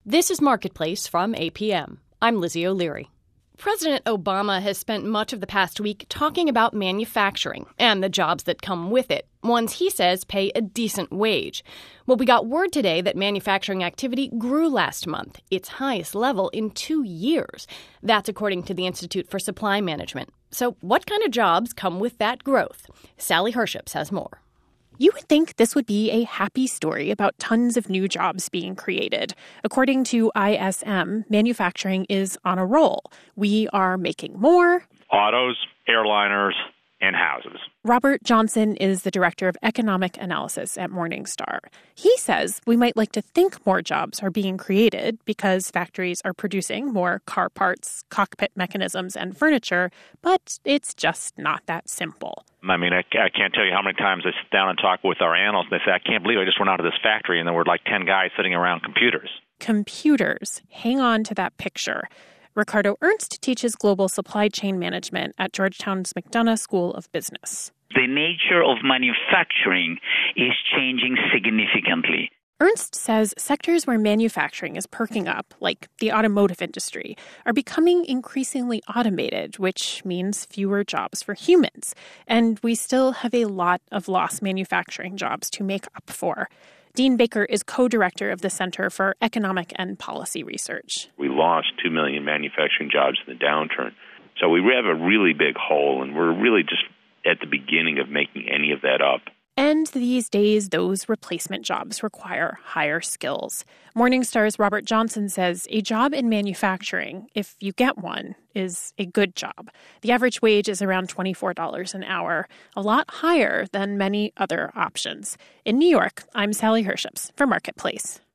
This is Marketplace from APM. I'm Lizzie O'Leary. President Obama has spent much of the past week talking about manufacturing and the jobs that come with it, ones he says pay a decent wage. Well, we got word today that manufacturing activity grew last month, its highest level in 2 years. That's according to the Institute for Supply Management. So what kind of jobs come with that growth? Sally Herships has more. You would think this would be a happy story about tons of new jobs being created. According to ISM, manufacturing is on a roll. We are making more. Autos, airliners, and houses. Robert Johnson is the director of economic analysis at Morningstar. He says we might like to think more jobs are being created because factories are producing more car parts, cockpit mechanisms, and furniture, but it's just not that simple. I mean, I can't tell you how many times I sit down and talk with our analysts, and they say, I can't believe I just went out of this factory, and there were like 10 guys sitting around computers. Computers. Hang on to that picture. Ricardo Ernst teaches global supply chain management at Georgetown's McDonough School of Business. The nature of manufacturing is changing significantly. Ernst says sectors where manufacturing is perking up, like the automotive industry, are becoming increasingly automated, which means fewer jobs for humans. And we still have a lot of lost manufacturing jobs to make up for. Dean Baker is co-director of the Center for Economic and Policy Research. We lost 2 million manufacturing jobs in the downturn. So we have a really big hole, and we're really just at the beginning of making any of that up. And these days, those replacement jobs require higher skills. Morningstar's Robert Johnson says a job in manufacturing, if you get one, is a good job. The average wage is around $24 an hour, a lot higher than many other options. In New York, I'm Sally Herships for Marketplace.